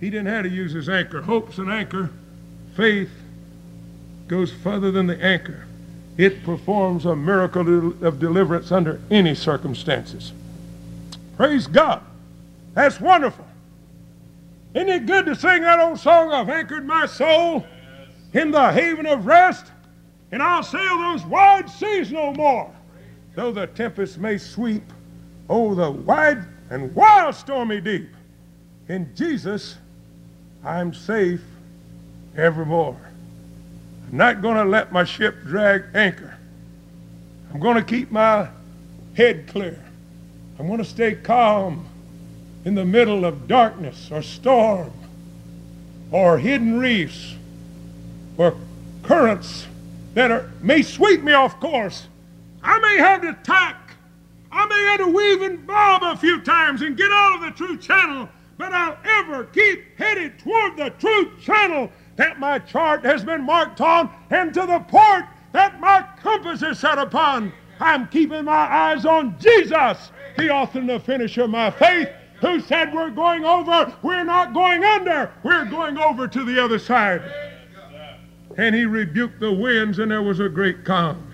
He didn't have to use his anchor. Hope's an anchor. Faith goes further than the anchor. It performs a miracle of deliverance under any circumstances. Praise God. That's wonderful. Isn't it good to sing that old song, I've anchored my soul in the haven of rest, and I'll sail those wide seas no more. Though the tempest may sweep, oh, the wide and wild stormy deep, in Jesus I'm safe evermore. I'm not going to let my ship drag anchor. I'm going to keep my head clear. I'm going to stay calm in the middle of darkness or storm or hidden reefs or currents that may sweep me off course. I may have to tack. I may have to weave and bob a few times and get out of the true channel, but I'll ever keep headed toward the true channel that my chart has been marked on and to the port that my compass is set upon. I'm keeping my eyes on Jesus, the author and the finisher of my faith, who said we're going over, we're not going under, we're going over to the other side. And he rebuked the winds, and there was a great calm.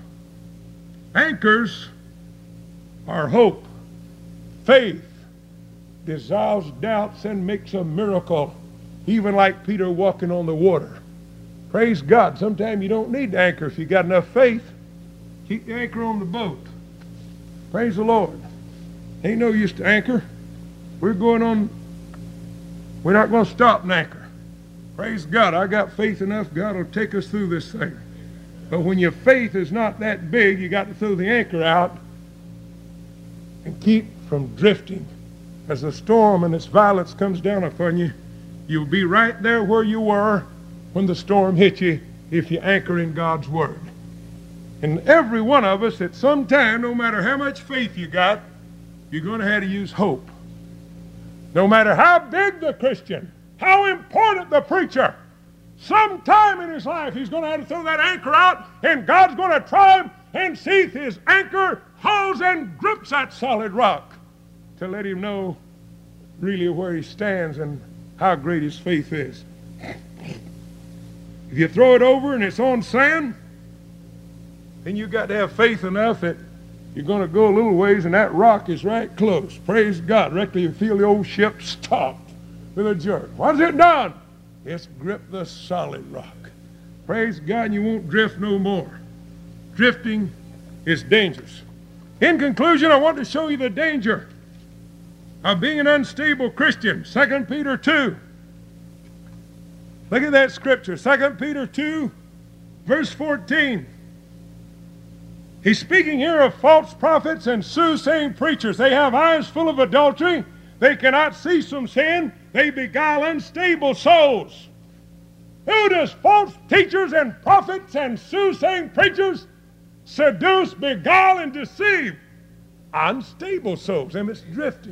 Anchors are hope. Faith dissolves doubts and makes a miracle, even like Peter walking on the water. Praise God. Sometimes you don't need to anchor if you got enough faith. Keep the anchor on the boat. Praise the Lord. Ain't no use to anchor. We're not going to stop and anchor. Praise God. I got faith enough. God will take us through this thing. But when your faith is not that big, you got to throw the anchor out and keep from drifting. As the storm and its violence comes down upon you, you'll be right there where you were when the storm hit you if you anchor in God's Word. And every one of us at some time, no matter how much faith you got, you're going to have to use hope. No matter how big the Christian, how important the preacher, sometime in his life he's going to have to throw that anchor out, and God's going to try him and see if his anchor holds and grips that solid rock to let him know really where he stands and how great his faith is. If you throw it over and it's on sand, then you've got to have faith enough that you're going to go a little ways and that rock is right close. Praise God. Directly you feel the old ship stopped with a jerk. What has it done? It's gripped the solid rock. Praise God, and you won't drift no more. Drifting is dangerous. In conclusion, I want to show you the danger of being an unstable Christian. 2 Peter 2. Look at that scripture. 2 Peter 2, verse 14. He's speaking here of false prophets and soothsaying preachers. They have eyes full of adultery. They cannot cease from sin. They beguile unstable souls. Who does false teachers and prophets and soothsaying preachers seduce, beguile, and deceive? Unstable souls. And it's drifting,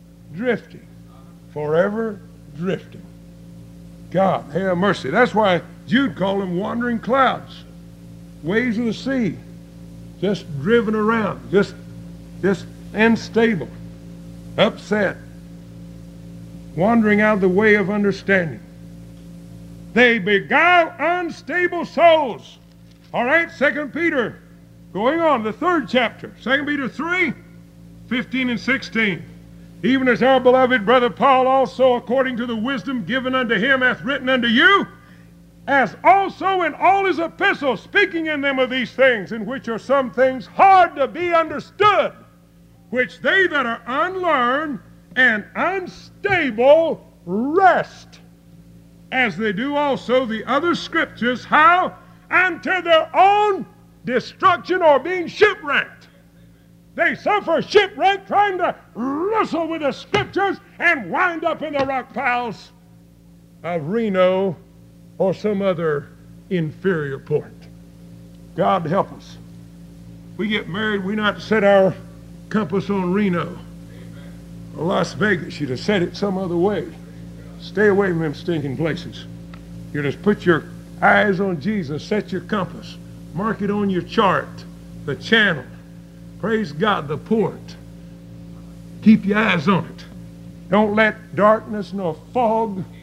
forever drifting. God, have mercy. That's why Jude called them wandering clouds, waves of the sea, just driven around, just unstable, upset, wandering out of the way of understanding. They beguile unstable souls. All right, 2 Peter, going on, the 3rd chapter, 2 Peter 3, 15 and 16. Even as our beloved brother Paul also, according to the wisdom given unto him, hath written unto you, as also in all his epistles, speaking in them of these things, in which are some things hard to be understood, which they that are unlearned and unstable rest, as they do also the other scriptures, how? Unto their own destruction, or being shipwrecked. They suffer shipwreck trying to wrestle with the scriptures and wind up in the rock piles of Reno or some other inferior port. God help us. We get married, we not set our compass on Reno or Las Vegas. You'd have set it some other way. Stay away from them stinking places. You just put your eyes on Jesus, set your compass, mark it on your chart, the channel. Praise God, the port. Keep your eyes on it. Don't let darkness nor fog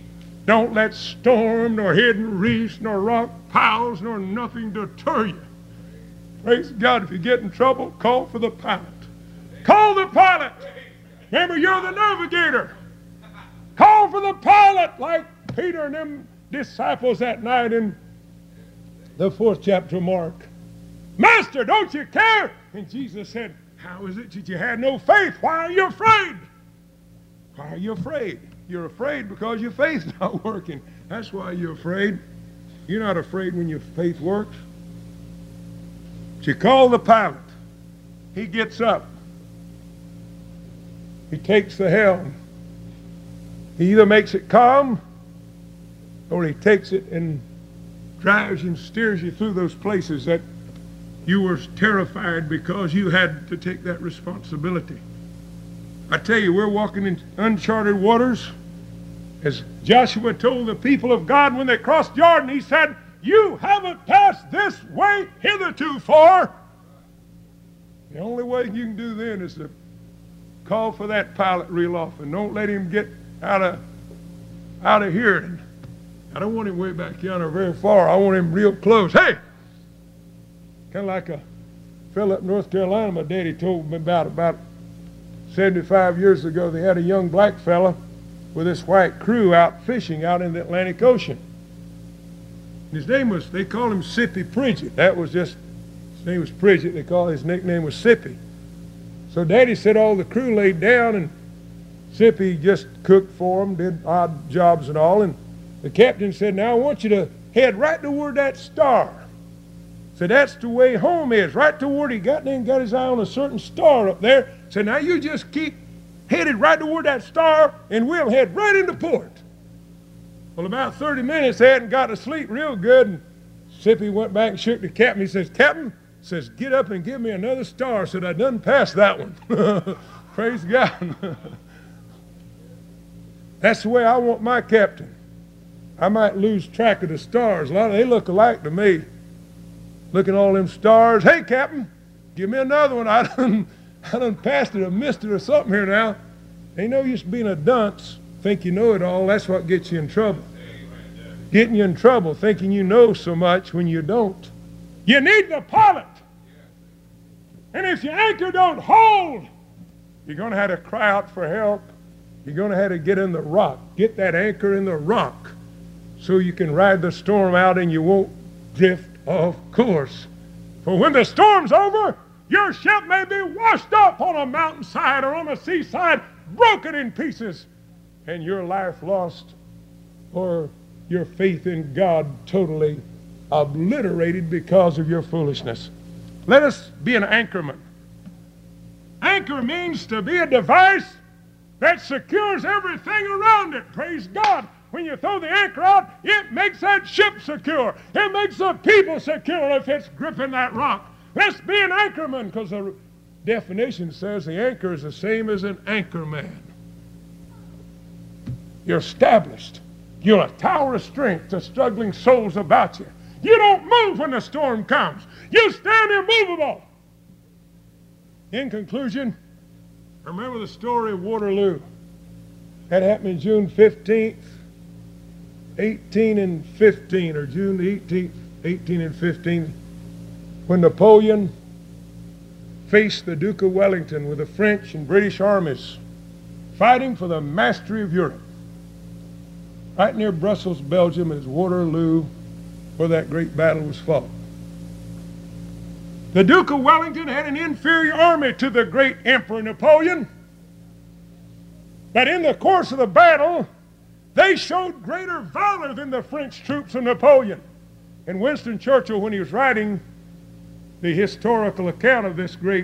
Don't let storm, nor hidden reefs, nor rock piles, nor nothing deter you. Praise God. If you get in trouble, call for the pilot. Call the pilot. Remember, you're the navigator. Call for the pilot, like Peter and them disciples that night in the 4th chapter of Mark. Master, don't you care? And Jesus said, how is it that you had no faith? Why are you afraid? Why are you afraid? You're afraid because your faith's not working. That's why you're afraid. You're not afraid when your faith works. But you call the pilot. He gets up. He takes the helm. He either makes it calm or he takes it and drives and steers you through those places that you were terrified because you had to take that responsibility. I tell you, we're walking in uncharted waters. As Joshua told the people of God when they crossed Jordan, he said, you haven't passed this way hitherto far. The only way you can do then is to call for that pilot real often. Don't let him get out of hearing. I don't want him way back yonder very far. I want him real close. Hey! Kind of like a fellow up in North Carolina my daddy told me about 75 years ago. They had a young black fella with this white crew out fishing out in the Atlantic Ocean. His name was, they called him Sippy Pridgett. That was just, his name was Pridgett. They called his nickname was Sippy. So Daddy said all the crew laid down and Sippy just cooked for them, did odd jobs and all. And the captain said, now I want you to head right toward that star. So that's the way home is, right toward he got there and got his eye on a certain star up there. So now you just keep headed right toward that star and we'll head right into port. Well, about 30 minutes they hadn't got to sleep real good, and Sippy went back and shook the captain. He says, Captain, says, get up and give me another star. Said, I done passed that one. Praise God. That's the way I want my captain. I might lose track of the stars. A lot of they look alike to me. Looking at all them stars. Hey, Captain, give me another one. I done passed it or missed it or something here now. Ain't no use being a dunce. Think you know it all. That's what gets you in trouble. Getting you in trouble thinking you know so much when you don't. You need the pilot. And if your anchor don't hold, you're going to have to cry out for help. You're going to have to get in the rock. Get that anchor in the rock so you can ride the storm out and you won't drift off course. For when the storm's over, your ship may be washed up on a mountainside or on a seaside, broken in pieces, and your life lost or your faith in God totally obliterated because of your foolishness. Let us be an anchorman. Anchor means to be a device that secures everything around it. Praise God. When you throw the anchor out, it makes that ship secure. It makes the people secure if it's gripping that rock. Let's be an anchorman, because the definition says the anchor is the same as an anchor man. You're established. You're a tower of strength to struggling souls about you. You don't move when the storm comes. You stand immovable. In conclusion, remember the story of Waterloo. That happened June 15th, 18 and 15, or June the 18th, 18 and 15, when Napoleon faced the Duke of Wellington with the French and British armies fighting for the mastery of Europe. Right near Brussels, Belgium, is Waterloo, where that great battle was fought. The Duke of Wellington had an inferior army to the great Emperor Napoleon, but in the course of the battle, they showed greater valor than the French troops of Napoleon. And Winston Churchill, when he was writing the historical account of this great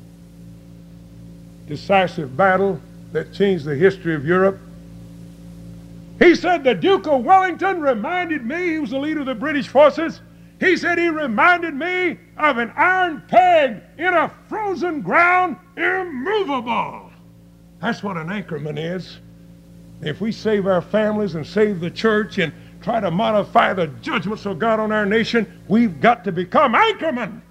decisive battle that changed the history of Europe, he said the Duke of Wellington reminded me, he was the leader of the British forces, he said he reminded me of an iron peg in a frozen ground, immovable. That's what an anchorman is. If we save our families and save the church and try to modify the judgments of God on our nation, we've got to become anchormen.